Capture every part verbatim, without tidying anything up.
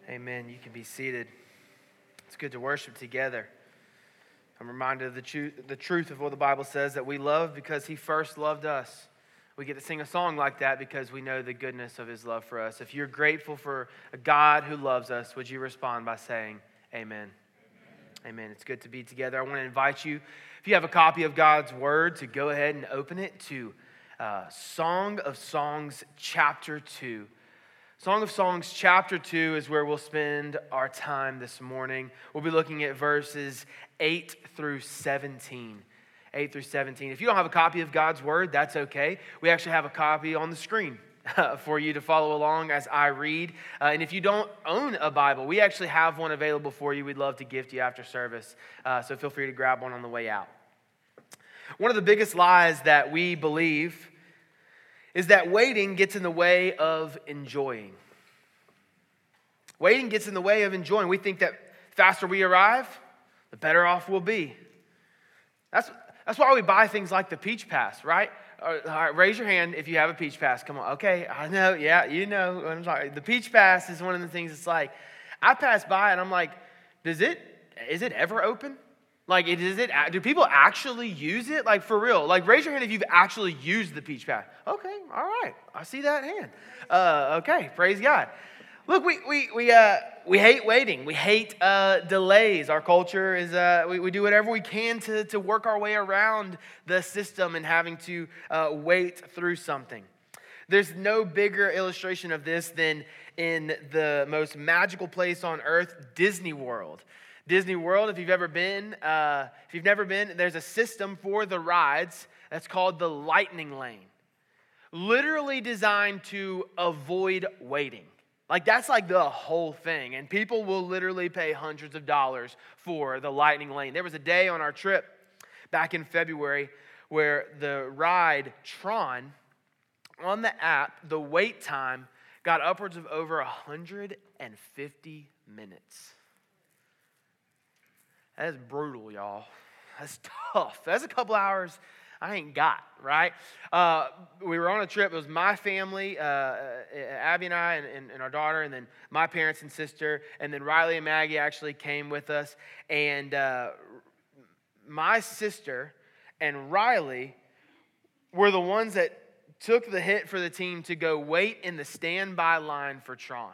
Amen. You can be seated. It's good to worship together. I'm reminded of the, tru- the truth of what the Bible says, that we love because he first loved us. We get to sing a song like that because we know the goodness of his love for us. If you're grateful for a God who loves us, would you respond by saying amen? Amen. Amen. It's good to be together. I want to invite you, if you have a copy of God's Word, to go ahead and open it to uh, Song of Songs chapter two. Song of Songs chapter two is where we'll spend our time this morning. We'll be looking at verses eight through seventeen. eight through seventeen. If you don't have a copy of God's Word, that's okay. We actually have a copy on the screen for you to follow along as I read. Uh, and if you don't own a Bible, we actually have one available for you. We'd love to gift you after service. Uh, so feel free to grab one on the way out. One of the biggest lies that we believe is that waiting gets in the way of enjoying. Waiting gets in the way of enjoying. We think that the faster we arrive, the better off we'll be. That's, that's why we buy things like the Peach Pass, right? All right, raise your hand if you have a Peach Pass. Come on. Okay, I know. Yeah, you know. I'm sorry. The Peach Pass is one of the things that's like, I pass by and I'm like, does it, is it ever open? Like, is it, do people actually use it? Like, for real. Like, raise your hand if you've actually used the Peach Pass. Okay, all right. I see that hand. Uh, okay, praise God. Look, we we we uh we hate waiting. We hate uh, delays. Our culture is uh we, we do whatever we can to to work our way around the system and having to uh, wait through something. There's no bigger illustration of this than in the most magical place on earth, Disney World. Disney World, if you've ever been, uh, if you've never been, there's a system for the rides that's called the Lightning Lane. Literally designed to avoid waiting. Like, that's like the whole thing. And people will literally pay hundreds of dollars for the Lightning Lane. There was a day on our trip back in February where the ride Tron, on the app, the wait time got upwards of over one hundred fifty minutes. That is brutal, y'all. That's tough. That's a couple hours I ain't got, right? Uh, we were on a trip. It was my family, uh, Abby and I and, and, and our daughter, and then my parents and sister, and then Riley and Maggie actually came with us. And uh, my sister and Riley were the ones that took the hit for the team to go wait in the standby line for Tron.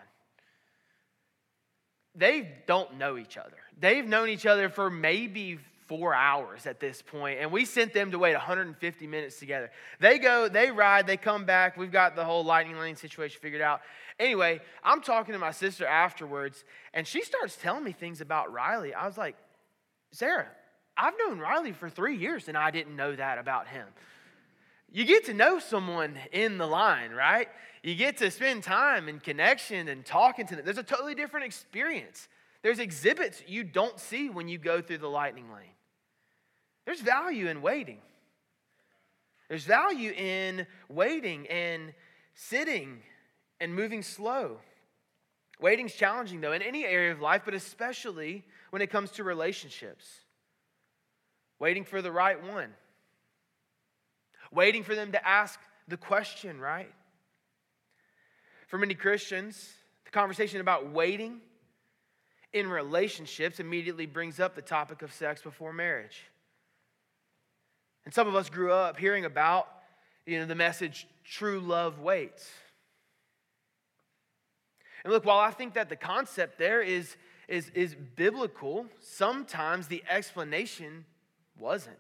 They don't know each other. They've known each other for maybe four hours at this point, and we sent them to wait one hundred fifty minutes together. They go, they ride, they come back. We've got the whole Lightning Lane situation figured out. Anyway, I'm talking to my sister afterwards, and she starts telling me things about Riley. I was like, Sarah, I've known Riley for three years, and I didn't know that about him. You get to know someone in the line, right? You get to spend time and connection and talking to them. There's a totally different experience. There's exhibits you don't see when you go through the Lightning Lane. There's value in waiting. There's value in waiting and sitting and moving slow. Waiting's challenging, though, in any area of life, but especially when it comes to relationships. Waiting for the right one. Waiting for them to ask the question, right? For many Christians, the conversation about waiting in relationships immediately brings up the topic of sex before marriage. And some of us grew up hearing about, you know, the message, true love waits. And look, while I think that the concept there is, is, is biblical, sometimes the explanation wasn't.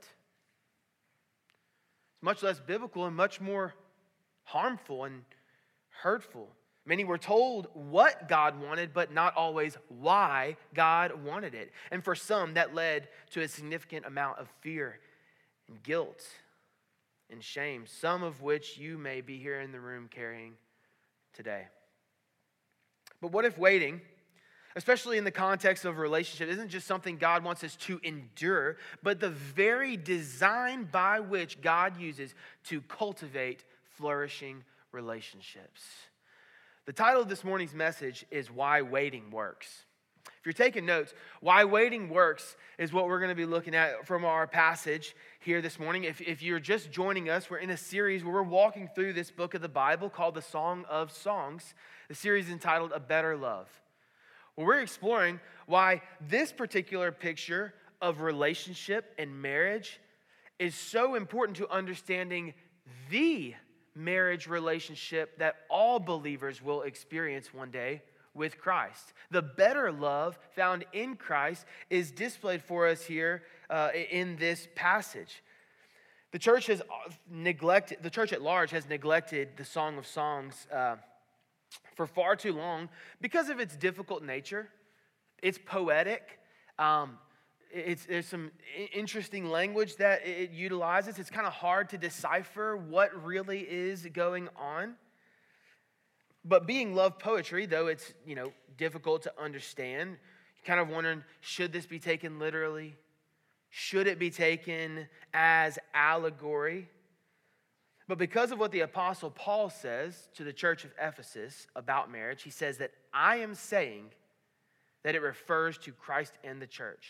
It's much less biblical and much more harmful and hurtful. Many were told what God wanted, but not always why God wanted it. And for some, that led to a significant amount of fear and guilt and shame, some of which you may be here in the room carrying today. But what if waiting, especially in the context of a relationship, isn't just something God wants us to endure, but the very design by which God uses to cultivate flourishing relationships? The title of this morning's message is Why Waiting Works. If you're taking notes, Why Waiting Works is what we're going to be looking at from our passage here this morning. If, if you're just joining us, we're in a series where we're walking through this book of the Bible called the Song of Songs. The series is entitled A Better Love. Well, we're exploring why this particular picture of relationship and marriage is so important to understanding the marriage relationship that all believers will experience one day with Christ. The better love found in Christ is displayed for us here uh, in this passage. The church has neglected, the church at large has neglected the Song of Songs uh, for far too long because of its difficult nature. It's poetic. Um, it's, there's some interesting language that it utilizes. It's kind of hard to decipher what really is going on. But being love poetry, though it's, you know, difficult to understand, you're kind of wondering, should this be taken literally? Should it be taken as allegory? But because of what the Apostle Paul says to the church of Ephesus about marriage, he says that I am saying that it refers to Christ and the church.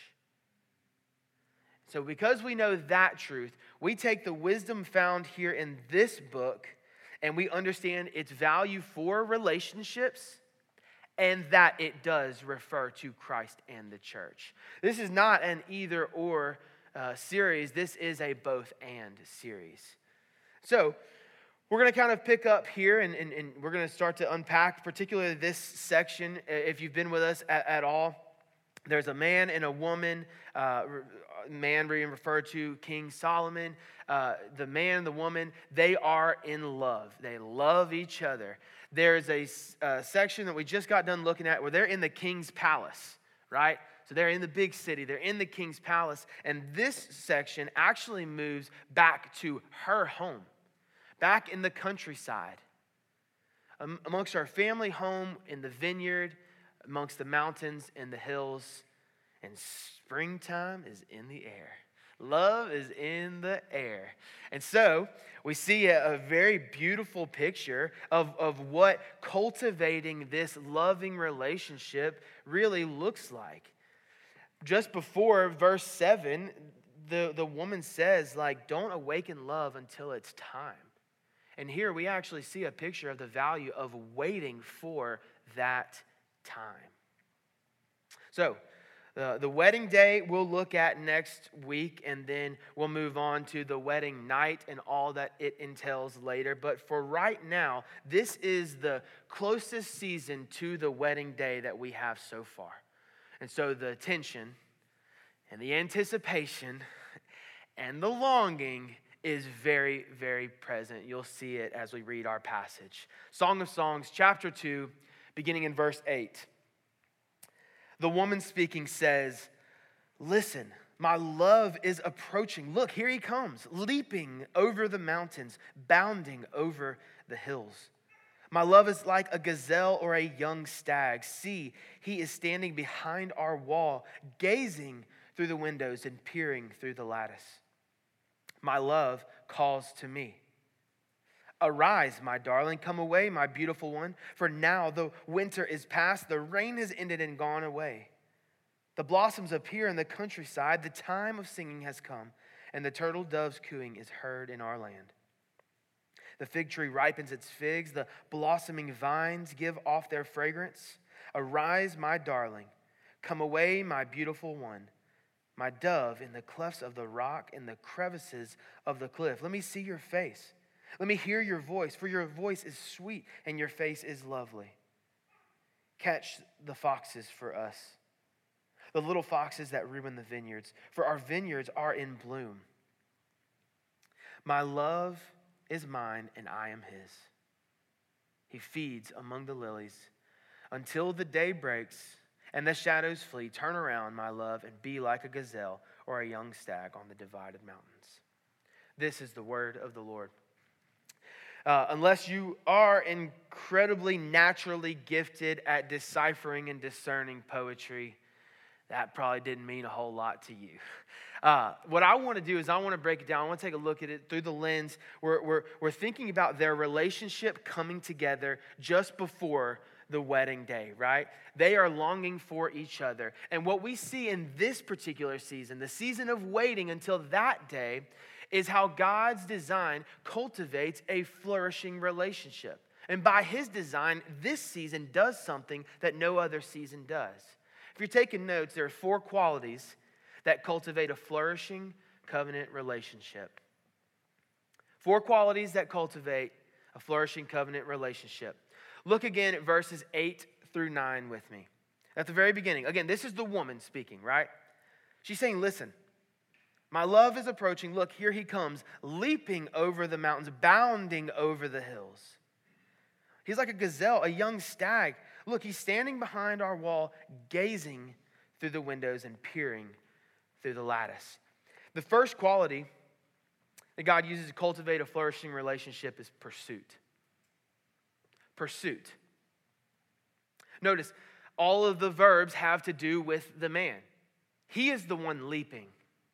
So because we know that truth, we take the wisdom found here in this book and we understand its value for relationships and that it does refer to Christ and the church. This is not an either or uh, series. This is a both and series. So we're going to kind of pick up here and, and, and we're going to start to unpack particularly this section. If you've been with us at, at all, there's a man and a woman, uh, man being referred to King Solomon. Uh, the man, the woman, they are in love. They love each other. There's a uh, section that we just got done looking at where they're in the king's palace, right? So they're in the big city. They're in the king's palace. And this section actually moves back to her home, back in the countryside, um, amongst our family home in the vineyard, amongst the mountains and the hills. And springtime is in the air. Love is in the air. And so we see a, a very beautiful picture of, of what cultivating this loving relationship really looks like. Just before verse seven, the, the woman says, like, don't awaken love until it's time. And here we actually see a picture of the value of waiting for that time. So, Uh, the wedding day we'll look at next week, and then we'll move on to the wedding night and all that it entails later. But for right now, this is the closest season to the wedding day that we have so far. And so the tension and the anticipation and the longing is very, very present. You'll see it as we read our passage. Song of Songs, chapter two, beginning in verse eight. The woman speaking says, listen, my love is approaching. Look, here he comes, leaping over the mountains, bounding over the hills. My love is like a gazelle or a young stag. See, he is standing behind our wall, gazing through the windows and peering through the lattice. My love calls to me. Arise, my darling, come away, my beautiful one, for now the winter is past, the rain has ended and gone away. The blossoms appear in the countryside, the time of singing has come, and the turtle dove's cooing is heard in our land. The fig tree ripens its figs, the blossoming vines give off their fragrance. Arise, my darling, come away, my beautiful one, my dove in the clefts of the rock, in the crevices of the cliff. Let me see your face. Let me hear your voice, for your voice is sweet and your face is lovely. Catch the foxes for us, the little foxes that ruin the vineyards, for our vineyards are in bloom. My love is mine and I am his. He feeds among the lilies until the day breaks and the shadows flee. Turn around, my love, and be like a gazelle or a young stag on the divided mountains. This is the word of the Lord. Uh, unless you are incredibly naturally gifted at deciphering and discerning poetry, that probably didn't mean a whole lot to you. Uh, what I want to do is I want to break it down. I want to take a look at it through the lens. We're, we're, we're thinking about their relationship coming together just before the wedding day, right? They are longing for each other. And what we see in this particular season, the season of waiting until that day, is how God's design cultivates a flourishing relationship. And by his design, this season does something that no other season does. If you're taking notes, there are four qualities that cultivate a flourishing covenant relationship. Four qualities that cultivate a flourishing covenant relationship. Look again at verses eight through nine with me. At the very beginning, again, this is the woman speaking, right? She's saying, listen, my love is approaching. Look, here he comes, leaping over the mountains, bounding over the hills. He's like a gazelle, a young stag. Look, he's standing behind our wall, gazing through the windows and peering through the lattice. The first quality that God uses to cultivate a flourishing relationship is pursuit. Pursuit. Notice, all of the verbs have to do with the man. He is the one leaping.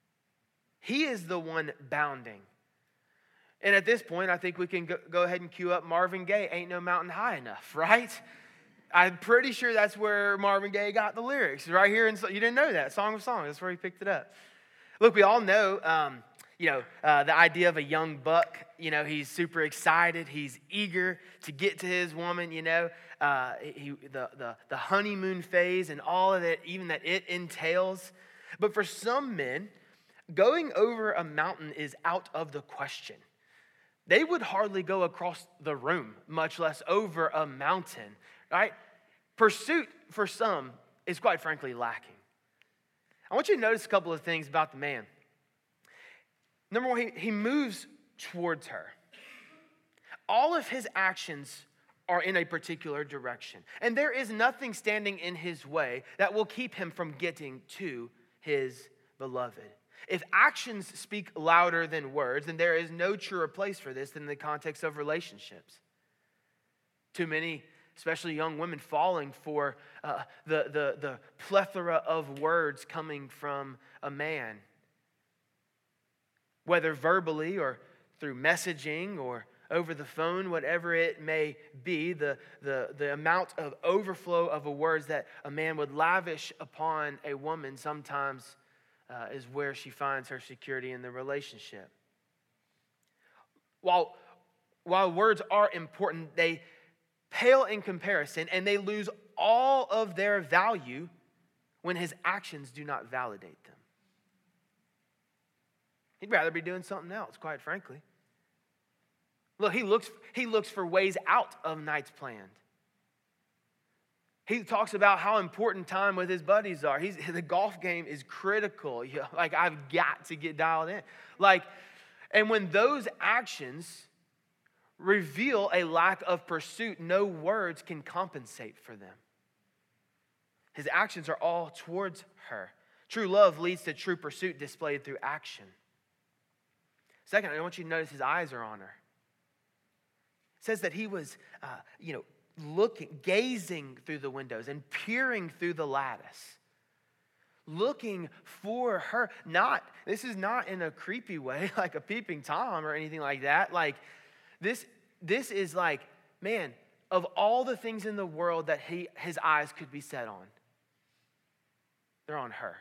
He is the one bounding. And at this point, I think we can go, go ahead and cue up Marvin Gaye, Ain't No Mountain High Enough, right? I'm pretty sure that's where Marvin Gaye got the lyrics, right here. And so, you didn't know that, Song of Songs, that's where he picked it up. Look, we all know, um, you know, uh, the idea of a young buck. You know, he's super excited, he's eager to get to his woman, you know. Uh, he, the, the, the honeymoon phase and all of it, even that it entails. But for some men, going over a mountain is out of the question. They would hardly go across the room, much less over a mountain, right? Pursuit for some is quite frankly lacking. I want you to notice a couple of things about the man. Number one, he, he moves towards her. All of his actions are in a particular direction. And there is nothing standing in his way that will keep him from getting to his beloved. If actions speak louder than words, then there is no truer place for this than the context of relationships. Too many, especially young women, falling for uh, the, the, the plethora of words coming from a man. Whether verbally or through messaging or over the phone, whatever it may be, the, the, the amount of overflow of words that a man would lavish upon a woman sometimes uh, is where she finds her security in the relationship. While, while words are important, they pale in comparison and they lose all of their value when his actions do not validate them. He'd rather be doing something else, quite frankly. Look, he looks, he looks for ways out of nights planned. He talks about how important time with his buddies are. He's, the golf game is critical. You know, like, I've got to get dialed in. Like, and when those actions reveal a lack of pursuit, no words can compensate for them. His actions are all towards her. True love leads to true pursuit displayed through action. Second, I want you to notice his eyes are on her. It says that he was, uh, you know, looking, gazing through the windows and peering through the lattice. Looking for her. Not, this is not in a creepy way, like a peeping Tom or anything like that. Like, this, this is like, man, of all the things in the world that he, his eyes could be set on, they're on her.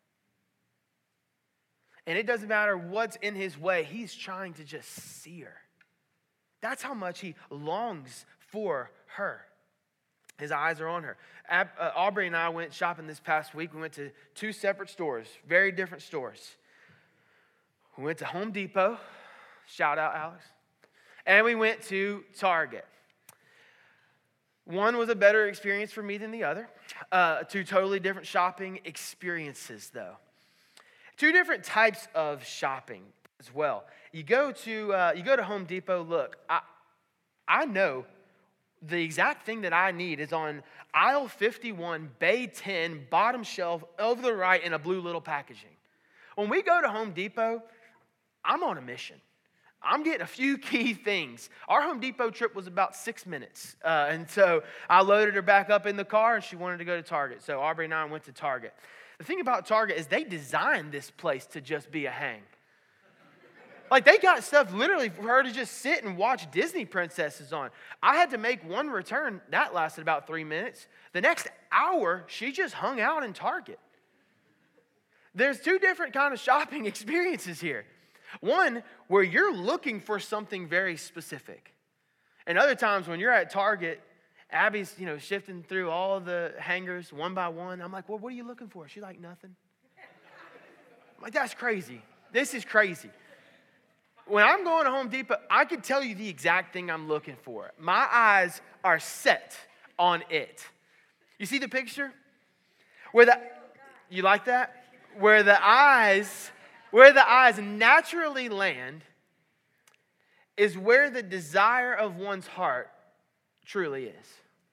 And it doesn't matter what's in his way, he's trying to just see her. That's how much he longs for her. His eyes are on her. Ab, uh, Aubrey and I went shopping this past week. We went to two separate stores, very different stores. We went to Home Depot. Shout out, Alex. And we went to Target. One was a better experience for me than the other. Uh, two totally different shopping experiences, though. Two different types of shopping as well. You go to uh, you go to Home Depot. Look, I I know the exact thing that I need is on aisle fifty-one, bay ten, bottom shelf, over the right in a blue little packaging. When we go to Home Depot, I'm on a mission. I'm getting a few key things. Our Home Depot trip was about six minutes. Uh, and so I loaded her back up in the car and she wanted to go to Target. So Aubrey and I went to Target. The thing about Target is they designed this place to just be a hang. Like, they got stuff literally for her to just sit and watch Disney princesses on. I had to make one return. That lasted about three minutes. The next hour, she just hung out in Target. There's two different kind of shopping experiences here. One, where you're looking for something very specific. And other times when you're at Target, Abby's, you know, shifting through all the hangers one by one. I'm like, well, what are you looking for? She's like, nothing. I'm like, that's crazy. This is crazy. When I'm going to Home Depot, I can tell you the exact thing I'm looking for. My eyes are set on it. You see the picture? Where the, you like that? Where the eyes, where the eyes naturally land is where the desire of one's heart truly is.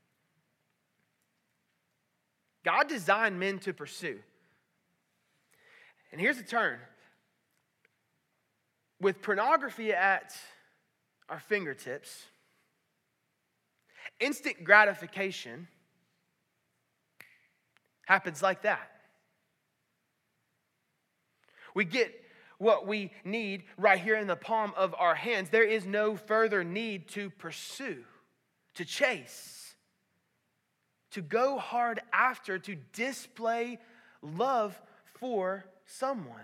God designed men to pursue. And here's the turn. With pornography at our fingertips, instant gratification happens like that. We get what we need right here in the palm of our hands. There is no further need to pursue, to chase, to go hard after, to display love for someone.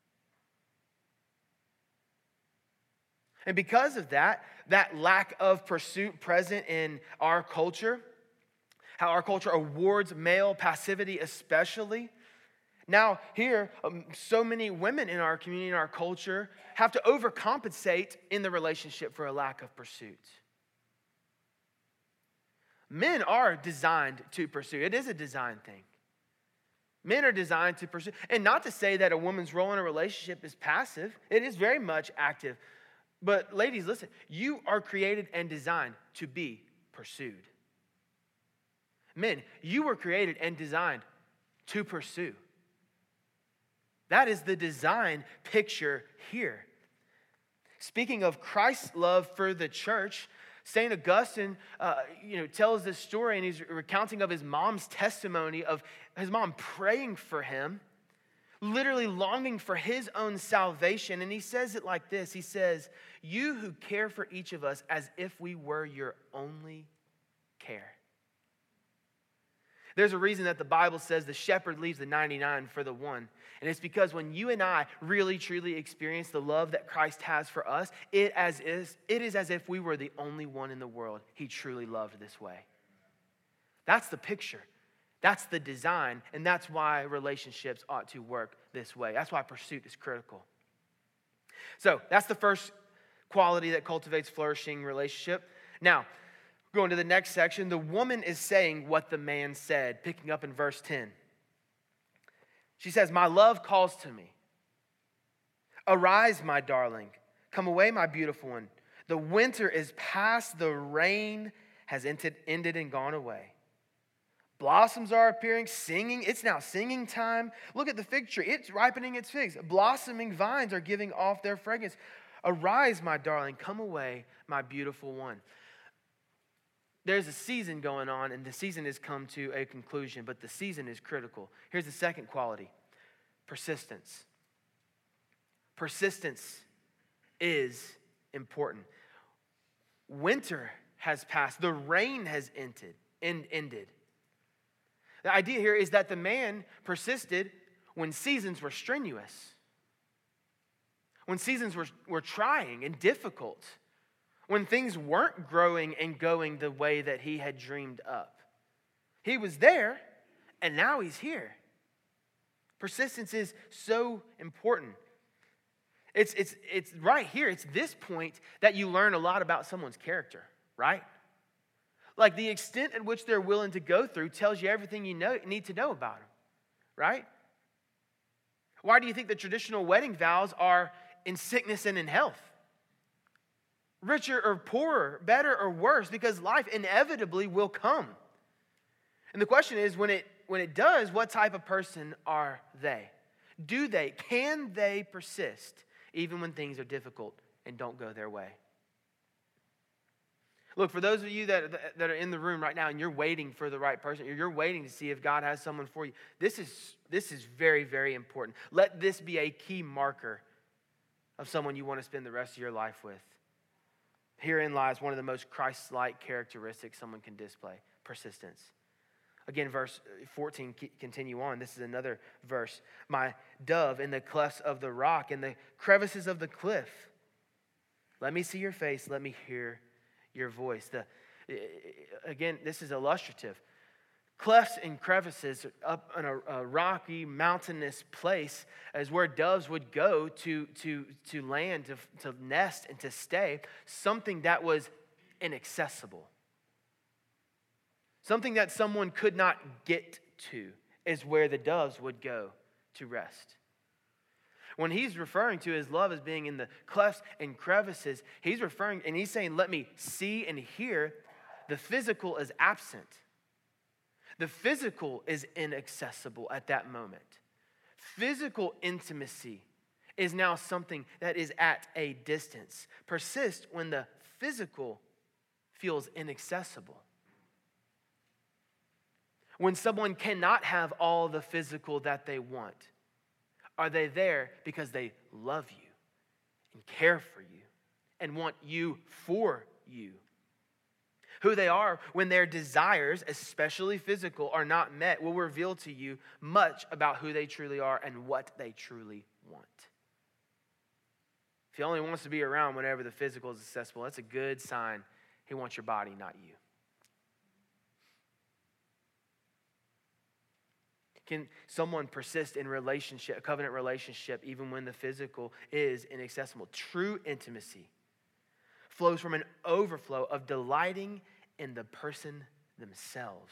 And because of that, that lack of pursuit present in our culture, how our culture awards male passivity especially. Now here, um, so many women in our community, in our culture, have to overcompensate in the relationship for a lack of pursuit. Men are designed to pursue. It is a design thing. Men are designed to pursue. And not to say that a woman's role in a relationship is passive. It is very much active. But ladies, listen, you are created and designed to be pursued. Men, you were created and designed to pursue. That is the design picture here. Speaking of Christ's love for the church, Saint Augustine, uh, you know, tells this story, and he's recounting of his mom's testimony of his mom praying for him, literally longing for his own salvation. And he says it like this. He says, "You who care for each of us as if we were your only care." There's a reason that the Bible says the shepherd leaves the ninety-nine for the one. And it's because when you and I really, truly experience the love that Christ has for us, it, as is, it is as if we were the only one in the world he truly loved this way. That's the picture. That's the design. And that's why relationships ought to work this way. That's why pursuit is critical. So that's the first quality that cultivates flourishing relationship. Now, going to the next section, the woman is saying what the man said, picking up in verse ten. She says, "My love calls to me. Arise, my darling. Come away, my beautiful one. The winter is past. The rain has ended, ended and gone away. Blossoms are appearing, singing. It's now singing time. Look at the fig tree. It's ripening its figs. Blossoming vines are giving off their fragrance. Arise, my darling. Come away, my beautiful one." There's a season going on, and the season has come to a conclusion, but the season is critical. Here's the second quality: persistence. Persistence is important. Winter has passed. The rain has ended. ended. The idea here is that the man persisted when seasons were strenuous, when seasons were, were trying and difficult, when things weren't growing and going the way that he had dreamed up. He was there, and now he's here. Persistence is so important. It's, it's, it's right here, it's this point that you learn a lot about someone's character, right? Like the extent at which they're willing to go through tells you everything you know, need to know about them, right? Why do you think the traditional wedding vows are in sickness and in health? Richer or poorer, better or worse, because life inevitably will come. And the question is, when it when it does, what type of person are they? Do they, can they persist even when things are difficult and don't go their way? Look, for those of you that, that are in the room right now and you're waiting for the right person, you're waiting to see if God has someone for you, this is, this is very, very important. Let this be a key marker of someone you want to spend the rest of your life with. Herein lies one of the most Christ-like characteristics someone can display: persistence. Again, verse fourteen, continue on. This is another verse. "My dove in the clefts of the rock, in the crevices of the cliff. Let me see your face, let me hear your voice. The, again, this is illustrative. Clefts and crevices up in a, a rocky, mountainous place is where doves would go to, to, to land, to, to nest, and to stay. Something that was inaccessible. Something that someone could not get to is where the doves would go to rest. When he's referring to his love as being in the clefts and crevices, he's referring, and he's saying, let me see and hear. The physical is absent. The physical is inaccessible at that moment. Physical intimacy is now something that is at a distance. Persist when the physical feels inaccessible. When someone cannot have all the physical that they want, are they there because they love you and care for you and want you for you? Who they are when their desires, especially physical, are not met will reveal to you much about who they truly are and what they truly want. If he only wants to be around whenever the physical is accessible, that's a good sign he wants your body, not you. Can someone persist in relationship, a covenant relationship, even when the physical is inaccessible? True intimacy flows from an overflow of delighting in the person themselves.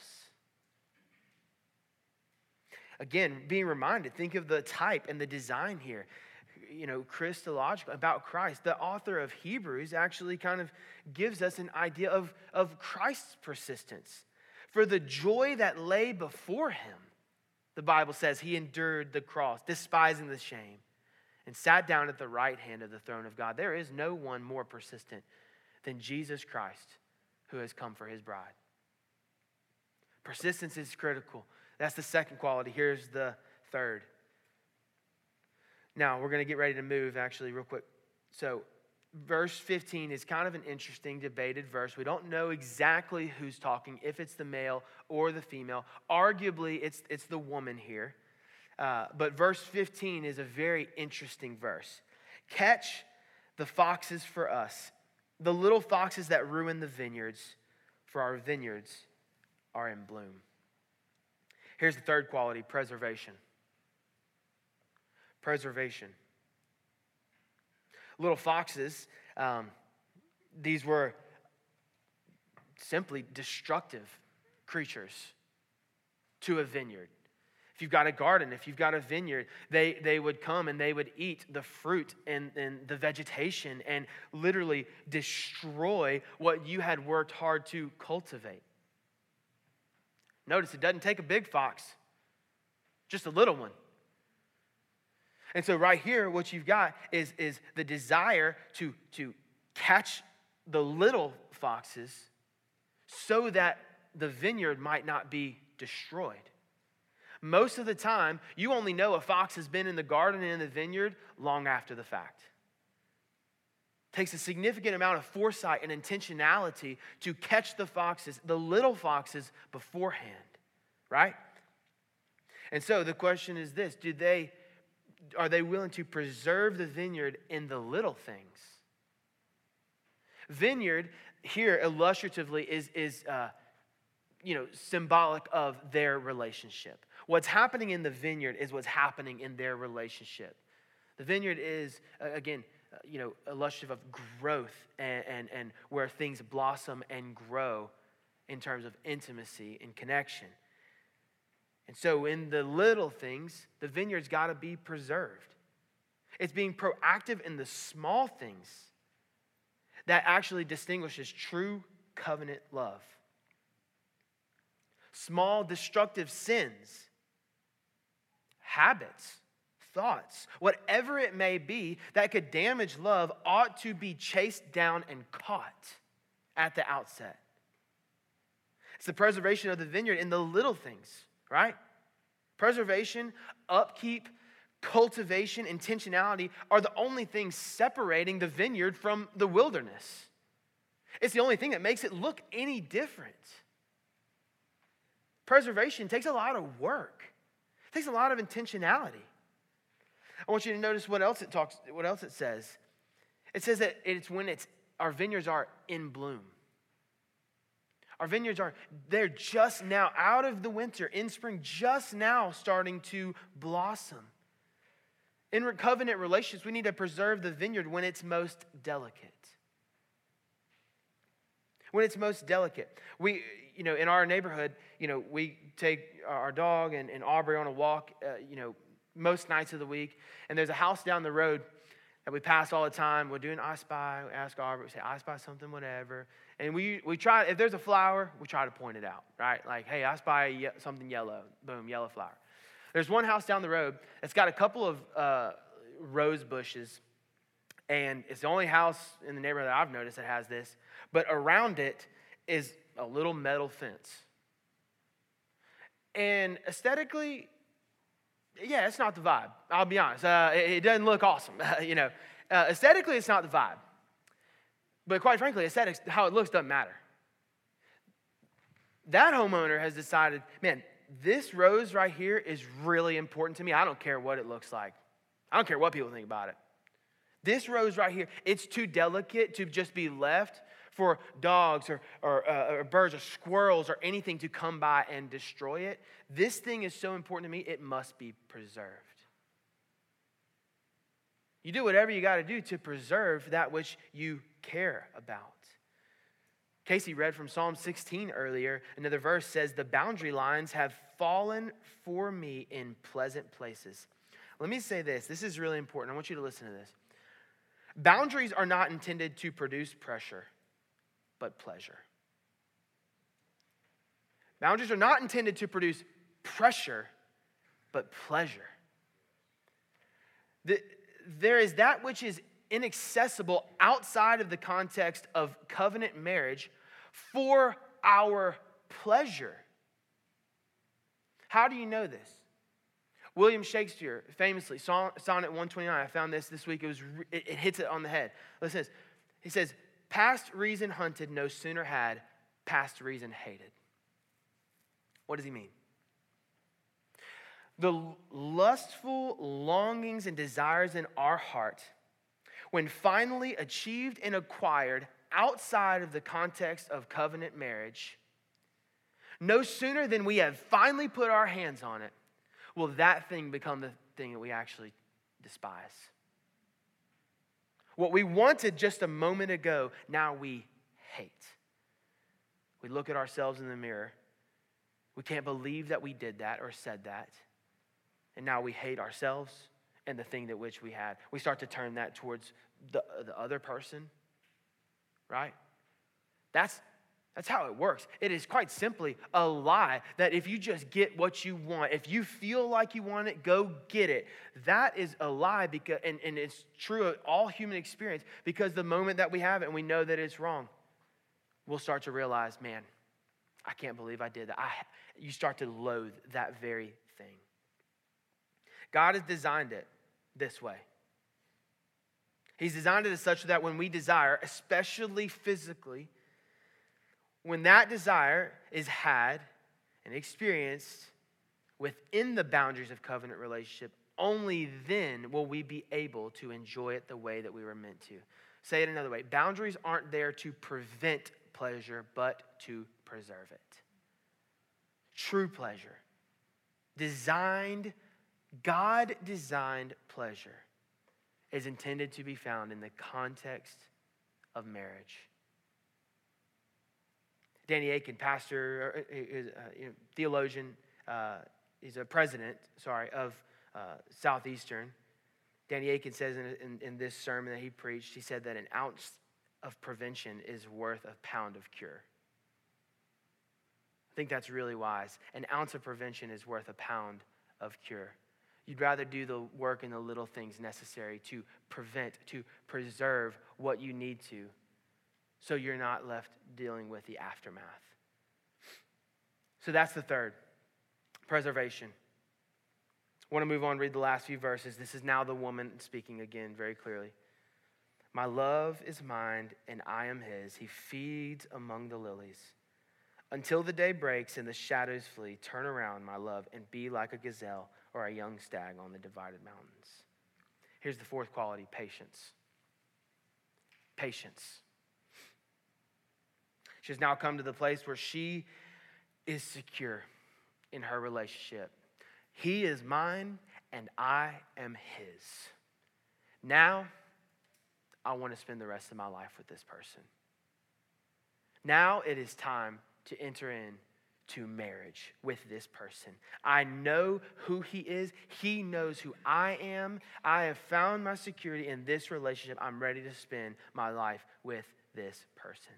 Again, being reminded, think of the type and the design here. You know, Christological, about Christ. The author of Hebrews actually kind of gives us an idea of, of Christ's persistence. For the joy that lay before him, the Bible says he endured the cross, despising the shame, and sat down at the right hand of the throne of God. There is no one more persistent than Jesus Christ, who has come for his bride. Persistence is critical. That's the second quality. Here's the third. Now, we're going to get ready to move, actually, real quick. So, verse fifteen is kind of an interesting, debated verse. We don't know exactly who's talking, if it's the male or the female. Arguably, it's, it's the woman here. Uh, but verse fifteen is a very interesting verse. Catch the foxes for us, the little foxes that ruin the vineyards, for our vineyards are in bloom. Here's the third quality, preservation. Preservation. Little foxes, um, these were simply destructive creatures to a vineyard. If you've got a garden, if you've got a vineyard, they, they would come and they would eat the fruit and, and the vegetation and literally destroy what you had worked hard to cultivate. Notice it doesn't take a big fox, just a little one. And so right here, what you've got is, is the desire to, to catch the little foxes so that the vineyard might not be destroyed. Most of the time, you only know a fox has been in the garden and in the vineyard long after the fact. It takes a significant amount of foresight and intentionality to catch the foxes, the little foxes, beforehand, right? And so the question is this, do they... Are they willing to preserve the vineyard in the little things? Vineyard here, illustratively, is, is uh, you know, symbolic of their relationship. What's happening in the vineyard is what's happening in their relationship. The vineyard is, uh, again, uh, you know, illustrative of growth and, and, and where things blossom and grow in terms of intimacy and connection. And so in the little things, the vineyard's got to be preserved. It's being proactive in the small things that actually distinguishes true covenant love. Small destructive sins, habits, thoughts, whatever it may be that could damage love ought to be chased down and caught at the outset. It's the preservation of the vineyard in the little things. Right? Preservation, upkeep, cultivation, intentionality are the only things separating the vineyard from the wilderness. It's the only thing that makes it look any different. Preservation takes a lot of work. It takes a lot of intentionality. I want you to notice what else it talks, what else it says. It says that it's when it's our vineyards are in bloom. Our vineyards are, they're just now out of the winter, in spring, just now starting to blossom. In covenant relationships, we need to preserve the vineyard when it's most delicate. When it's most delicate. We, you know, in our neighborhood, you know, we take our dog and, and Aubrey on a walk, uh, you know, most nights of the week. And there's a house down the road that we pass all the time. We're doing I Spy. We ask Aubrey, we say, I spy something, whatever. And we we try, if there's a flower, we try to point it out, right? Like, hey, I spy ye- something yellow. Boom, yellow flower. There's one house down the road that's got a couple of uh, rose bushes. And it's the only house in the neighborhood that I've noticed that has this. But around it is a little metal fence. And aesthetically, yeah, it's not the vibe. I'll be honest. Uh, it, it doesn't look awesome. you know, uh, aesthetically, it's not the vibe. But quite frankly, aesthetics, how it looks doesn't matter. That homeowner has decided, man, this rose right here is really important to me. I don't care what it looks like. I don't care what people think about it. This rose right here, it's too delicate to just be left for dogs or, or, uh, or birds or squirrels or anything to come by and destroy it. This thing is so important to me, it must be preserved. You do whatever you got to do to preserve that which you care about. Casey read from Psalm sixteen earlier. Another verse says, the boundary lines have fallen for me in pleasant places. Let me say this. This is really important. I want you to listen to this. Boundaries are not intended to produce pressure, but pleasure. Boundaries are not intended to produce pressure, but pleasure. The, there is that which is inaccessible outside of the context of covenant marriage for our pleasure. How do you know this? William Shakespeare famously, Sonnet one twenty-nine, I found this this week, it, was, it, it hits it on the head. Listen to this. He says, past reason hunted no sooner had, past reason hated. What does he mean? The lustful longings and desires in our heart, when finally achieved and acquired outside of the context of covenant marriage, no sooner than we have finally put our hands on it, will that thing become the thing that we actually despise. What we wanted just a moment ago, now we hate. We look at ourselves in the mirror. We can't believe that we did that or said that. And now we hate ourselves and the thing that which we had. We start to turn that towards the, the other person, right? That's That's how it works. It is quite simply a lie that if you just get what you want, if you feel like you want it, go get it. That is a lie, because, and, and it's true of all human experience, because the moment that we have it and we know that it's wrong, we'll start to realize, man, I can't believe I did that. I, you start to loathe that very thing. God has designed it this way. He's designed it as such that when we desire, especially physically, when that desire is had and experienced within the boundaries of covenant relationship, only then will we be able to enjoy it the way that we were meant to. Say it another way. Boundaries aren't there to prevent pleasure, but to preserve it. True pleasure. Designed, God-designed pleasure is intended to be found in the context of marriage. Danny Akin, pastor, is a theologian, uh, he's a president, sorry, of uh, Southeastern. Danny Akin says in, in, in this sermon that he preached, he said that an ounce of prevention is worth a pound of cure. I think that's really wise. An ounce of prevention is worth a pound of cure. You'd rather do the work and the little things necessary to prevent, to preserve what you need to, so you're not left dealing with the aftermath. So that's the third, preservation. I want to move on and read the last few verses. This is now the woman speaking again very clearly. My love is mine and I am his. He feeds among the lilies. Until the day breaks and the shadows flee, turn around, my love, and be like a gazelle or a young stag on the divided mountains. Here's the fourth quality, patience. Patience. She has now come to the place where she is secure in her relationship. He is mine and I am his. Now, I want to spend the rest of my life with this person. Now it is time to enter in to marriage with this person. I know who he is. He knows who I am. I have found my security in this relationship. I'm ready to spend my life with this person.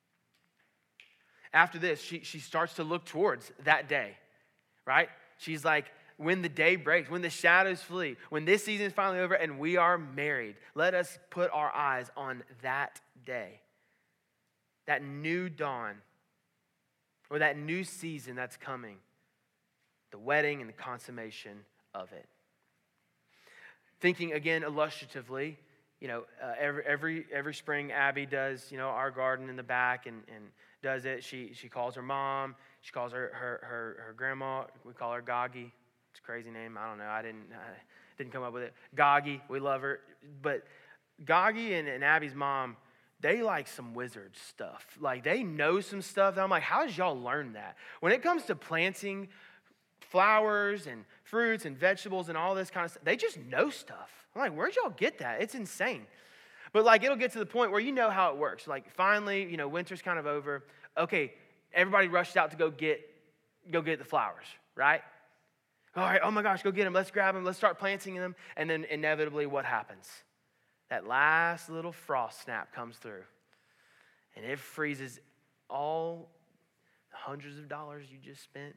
After this, she, she starts to look towards that day, right? She's like, when the day breaks, when the shadows flee, when this season is finally over and we are married, let us put our eyes on that day, that new dawn, or that new season that's coming, the wedding and the consummation of it. Thinking again illustratively, you know, uh, every every every spring Abby does, you know, our garden in the back and, and does it. She she calls her mom, she calls her her her, her grandma. We call her Goggy. It's a crazy name. I don't know. I didn't I didn't come up with it. Goggy. We love her, but Goggy and, and Abby's mom, they like some wizard stuff. Like they know some stuff. I'm like, how did y'all learn that? When it comes to planting flowers and fruits and vegetables and all this kind of stuff, they just know stuff. I'm like, where'd y'all get that? It's insane. But like it'll get to the point where you know how it works. Like finally, you know, winter's kind of over. Okay, everybody rushed out to go get go get the flowers, right? All right, oh my gosh, go get them. Let's grab them. Let's start planting them. And then inevitably what happens? That last little frost snap comes through, and it freezes all the hundreds of dollars you just spent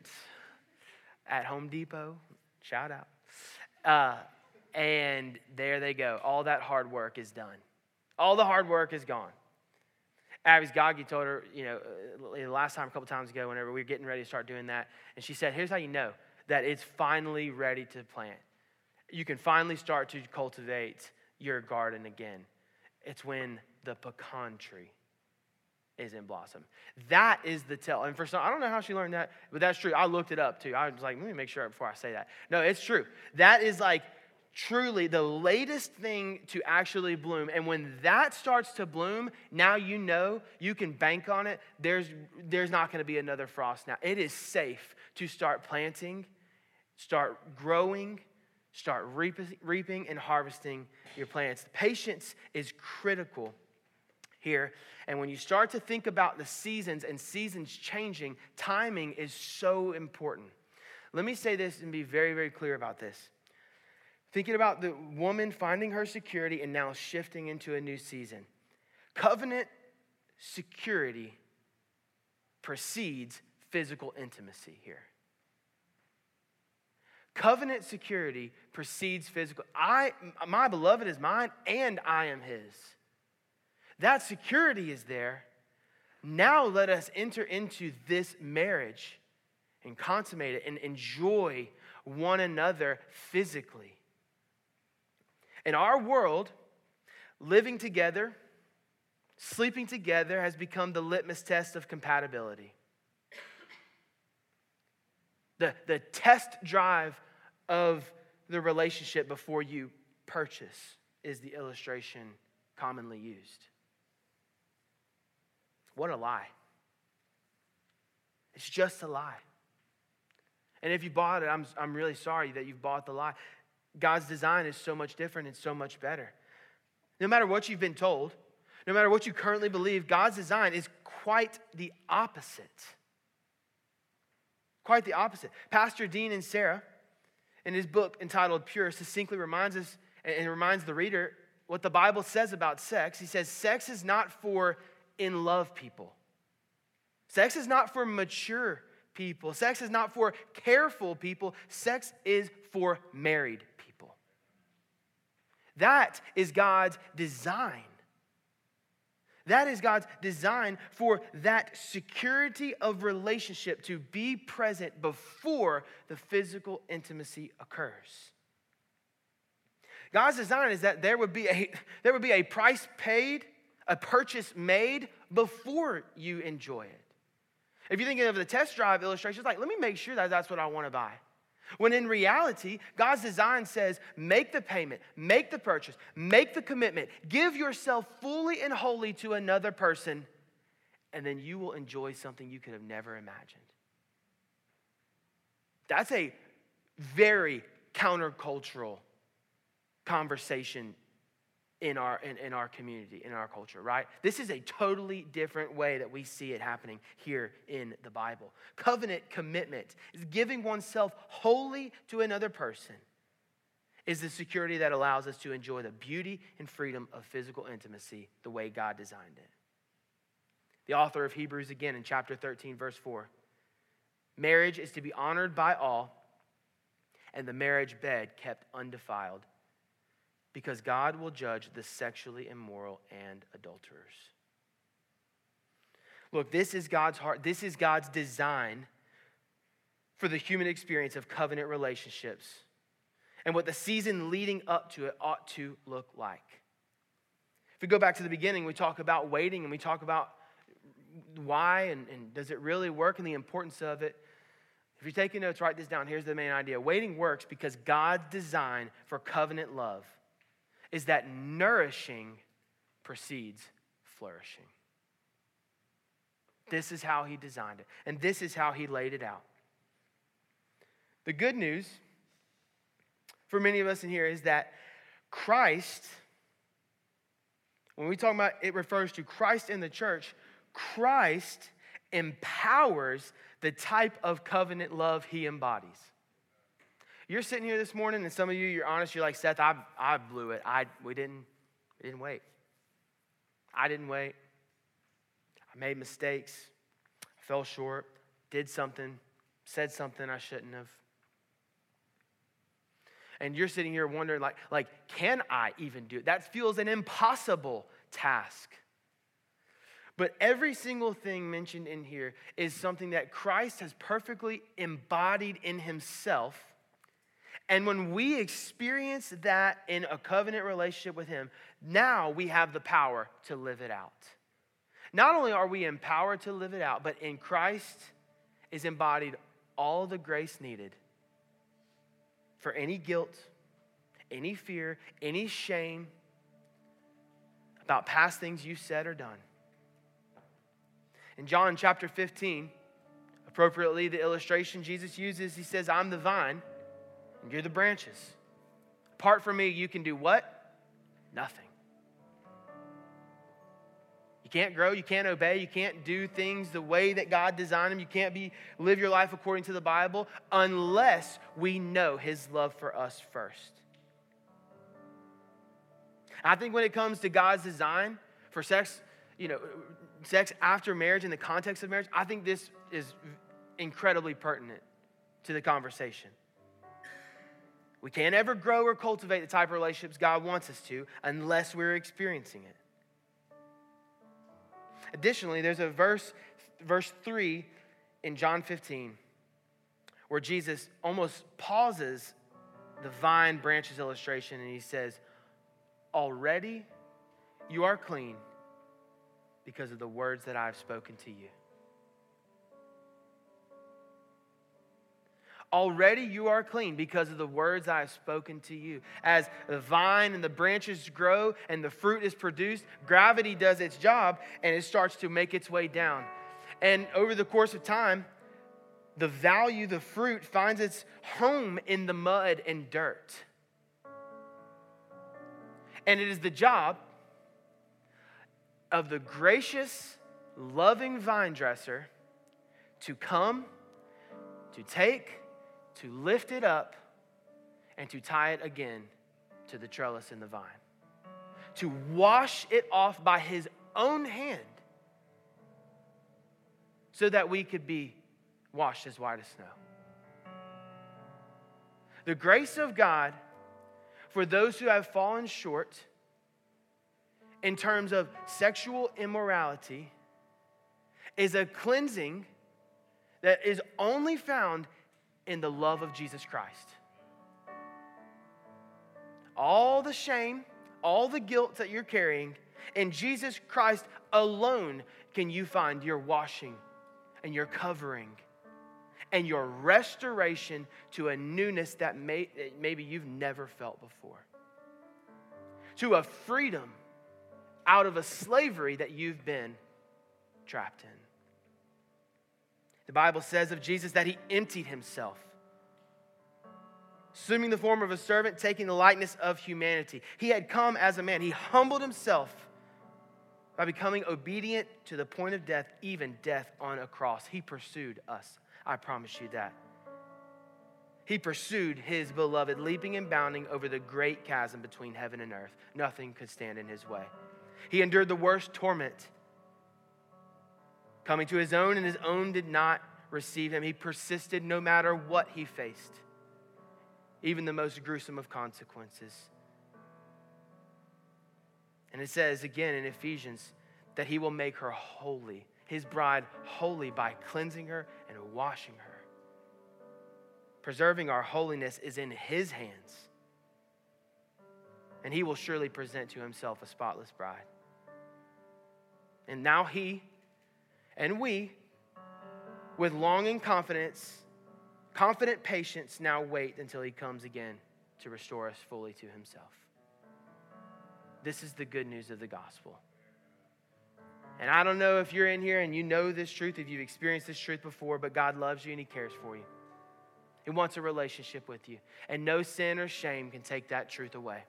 at Home Depot. Shout out. Uh, and there they go. All that hard work is done. All the hard work is gone. Abby's Goggy told her, you know, the last time, a couple times ago, whenever we were getting ready to start doing that, and she said, here's how you know that it's finally ready to plant. You can finally start to cultivate your garden again. It's when the pecan tree is in blossom. That is the tell. And for some, I don't know how she learned that, but that's true. I looked it up too. I was like, let me make sure before I say that. No, it's true. That is like truly the latest thing to actually bloom. And when that starts to bloom, now you know you can bank on it. There's, there's not going to be another frost now. It is safe to start planting, start growing, start reaping and harvesting your plants. Patience is critical here. And when you start to think about the seasons and seasons changing, timing is so important. Let me say this and be very, very clear about this. Thinking about the woman finding her security and now shifting into a new season. Covenant security precedes physical intimacy here. Covenant security precedes physical. I, my beloved is mine, and I am his. That security is there. Now let us enter into this marriage and consummate it and enjoy one another physically. In our world, living together, sleeping together has become the litmus test of compatibility. The, the test drive of the relationship before you purchase is the illustration commonly used. What a lie. It's just a lie. And if you bought it, I'm, I'm really sorry that you've bought the lie. God's design is so much different and so much better. No matter what you've been told, no matter what you currently believe, God's design is quite the opposite. Quite the opposite. Pastor Dean and Sarah, in his book entitled Pure, succinctly reminds us and reminds the reader what the Bible says about sex. He says, sex is not for in love people. Sex is not for mature people. Sex is not for careful people. Sex is for married people. That is God's design. That is God's design for that security of relationship to be present before the physical intimacy occurs. God's design is that there would be a, there would be a price paid, a purchase made before you enjoy it. If you're thinking of the test drive illustration, it's like, let me make sure that that's what I want to buy. When in reality, God's design says, make the payment, make the purchase, make the commitment, give yourself fully and wholly to another person, and then you will enjoy something you could have never imagined. That's a very countercultural conversation in our, in, in our community, in our culture, right? This is a totally different way that we see it happening here in the Bible. Covenant commitment is giving oneself wholly to another person, is the security that allows us to enjoy the beauty and freedom of physical intimacy the way God designed it. The author of Hebrews, again, in chapter thirteen, verse four, marriage is to be honored by all, and the marriage bed kept undefiled, because God will judge the sexually immoral and adulterers. Look, this is God's heart. This is God's design for the human experience of covenant relationships and what the season leading up to it ought to look like. If we go back to the beginning, we talk about waiting and we talk about why and, and does it really work and the importance of it. If you're taking notes, write this down. Here's the main idea. Waiting works because God's design for covenant love is that nourishing precedes flourishing. This is how he designed it, and this is how he laid it out. The good news for many of us in here is that Christ, when we talk about it, refers to Christ in the church. Christ empowers the type of covenant love he embodies. You're sitting here this morning, and some of you, you're honest, you're like, Seth, I, I blew it. I, we didn't, we didn't wait. I didn't wait. I made mistakes. I fell short, did something, said something I shouldn't have. And you're sitting here wondering, like, like, can I even do it? That feels an impossible task. But every single thing mentioned in here is something that Christ has perfectly embodied in himself. And when we experience that in a covenant relationship with him, now we have the power to live it out. Not only are we empowered to live it out, but in Christ is embodied all the grace needed for any guilt, any fear, any shame about past things you said or done. In John chapter fifteen, appropriately the illustration Jesus uses, he says, I'm the vine and you're the branches. Apart from me, you can do what? Nothing. You can't grow, you can't obey, you can't do things the way that God designed them. You can't be live your life according to the Bible unless we know his love for us first. I think when it comes to God's design for sex, you know, sex after marriage in the context of marriage, I think this is incredibly pertinent to the conversation. We can't ever grow or cultivate the type of relationships God wants us to unless we're experiencing it. Additionally, there's a verse, verse three in John fifteen, where Jesus almost pauses the vine branches illustration and he says, already you are clean because of the words that I have spoken to you. Already you are clean because of the words I have spoken to you. As the vine and the branches grow and the fruit is produced, gravity does its job and it starts to make its way down. And over the course of time, the value, the fruit, finds its home in the mud and dirt. And it is the job of the gracious, loving vine dresser to come, to take, to lift it up, and to tie it again to the trellis in the vine. To wash it off by his own hand so that we could be washed as white as snow. The grace of God for those who have fallen short in terms of sexual immorality is a cleansing that is only found in the love of Jesus Christ. All the shame, all the guilt that you're carrying, in Jesus Christ alone can you find your washing and your covering and your restoration to a newness that may, maybe you've never felt before. To a freedom out of a slavery that you've been trapped in. The Bible says of Jesus that he emptied himself, assuming the form of a servant, taking the likeness of humanity. He had come as a man. He humbled himself by becoming obedient to the point of death, even death on a cross. He pursued us. I promise you that. He pursued his beloved, leaping and bounding over the great chasm between heaven and earth. Nothing could stand in his way. He endured the worst torment, coming to his own, and his own did not receive him. He persisted no matter what he faced, even the most gruesome of consequences. And it says again in Ephesians that he will make her holy, his bride holy, by cleansing her and washing her. Preserving our holiness is in his hands, and he will surely present to himself a spotless bride. And now he and we, with longing confidence, confident patience, now wait until he comes again to restore us fully to himself. This is the good news of the gospel. And I don't know if you're in here and you know this truth, if you've experienced this truth before, but God loves you and he cares for you. He wants a relationship with you. And no sin or shame can take that truth away.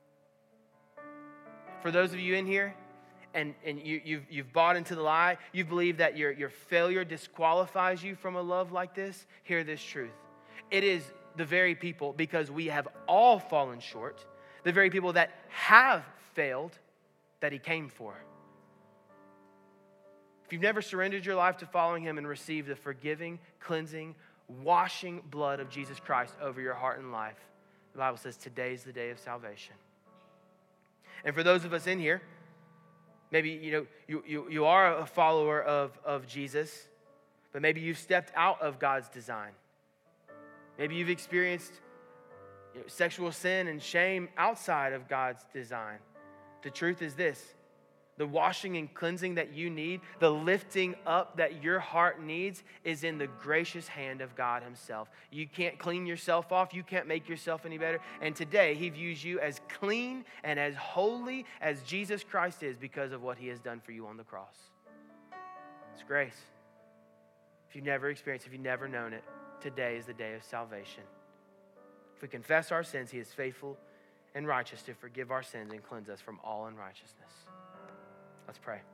For those of you in here, and, and you, you've, you've bought into the lie, you believe that your, your failure disqualifies you from a love like this, hear this truth. It is the very people, because we have all fallen short, the very people that have failed, that he came for. If you've never surrendered your life to following him and received the forgiving, cleansing, washing blood of Jesus Christ over your heart and life, the Bible says today is the day of salvation. And for those of us in here, maybe you know you, you, you are a follower of, of Jesus, but maybe you've stepped out of God's design. Maybe you've experienced you know, sexual sin and shame outside of God's design. The truth is this: the washing and cleansing that you need, the lifting up that your heart needs, is in the gracious hand of God himself. You can't clean yourself off. You can't make yourself any better. And today, he views you as clean and as holy as Jesus Christ is because of what he has done for you on the cross. It's grace. If you've never experienced, if you've never known it, today is the day of salvation. If we confess our sins, he is faithful and righteous to forgive our sins and cleanse us from all unrighteousness. Let's pray.